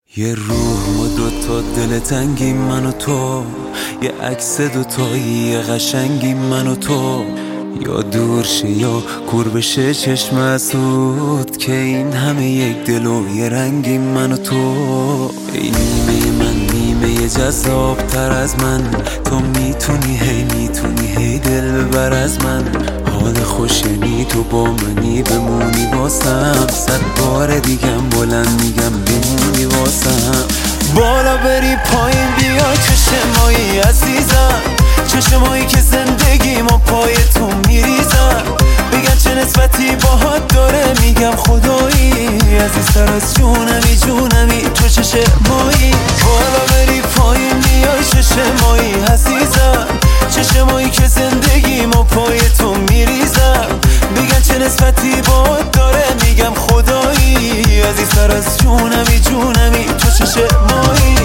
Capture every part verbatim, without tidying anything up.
یه روح و دوتا دل تنگی من و تو، یه عکس دوتایی یه قشنگی من و تو، یا دور شه یا کور بشه چشم اسود که این همه یک دل و یه رنگی من و تو. ای نیمه من نیمه یه جذاب تر از من، تو میتونی هی میتونی هی دل ببر از من. حال خوشنی تو با منی بمونی واسم، صد بار دیگم بلند میگم بمونی واسم. بالا بری پایین بیای چشمایی عزیزم، چشمایی که زندگیم و پای تو میریزم. بگن چه نسبتی باهات داره میگم خدایی، عزیزتر از جونمی جونمی تو چشمایی. بالا بری پایین بیای چشمایی عزیزم، چشمایی که زندگیم و پای تو میریزم. بگن چه نسبتی باهات داره میگم خدایی، عزیزتر از جونمی جونمی تو چشمایی.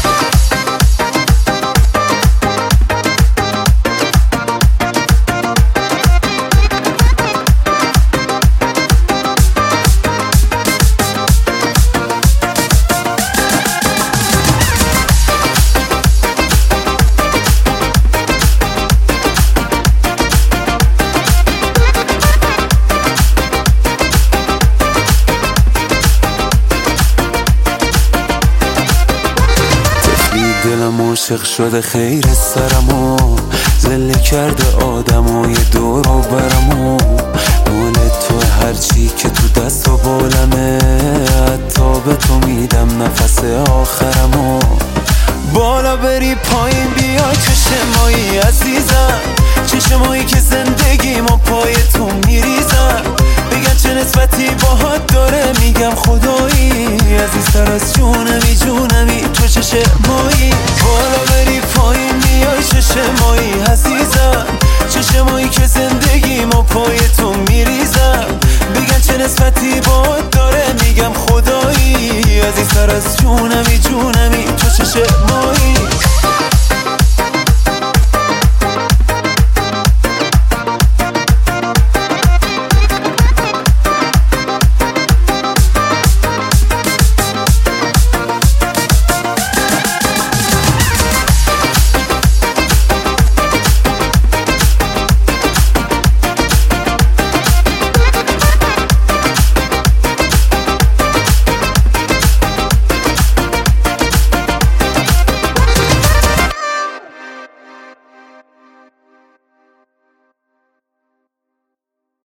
دلم عاشق شده خیر سرمو، زله کرده آدمای دور و برمو. مال تو هرچی که تو دست و بالمه، حتی به تو میدم نفس آخرمو. بالا بری پایین بیای چشمایی عزیزم، چشمایی که زندگیم و پای تو میریزم. بگن چه نسبتی باهات داره میگم خدایی، عزیزتر از جونمی جونمی تو چشمایی. بالا بری پایین بیای چشمایی عزیزم، چشمایی که زندگیم و پای تو میریزم. بگن چه نسبتی باهات داره میگم خدایی، عزیزتر از جونمی جونمی تو چشمایی.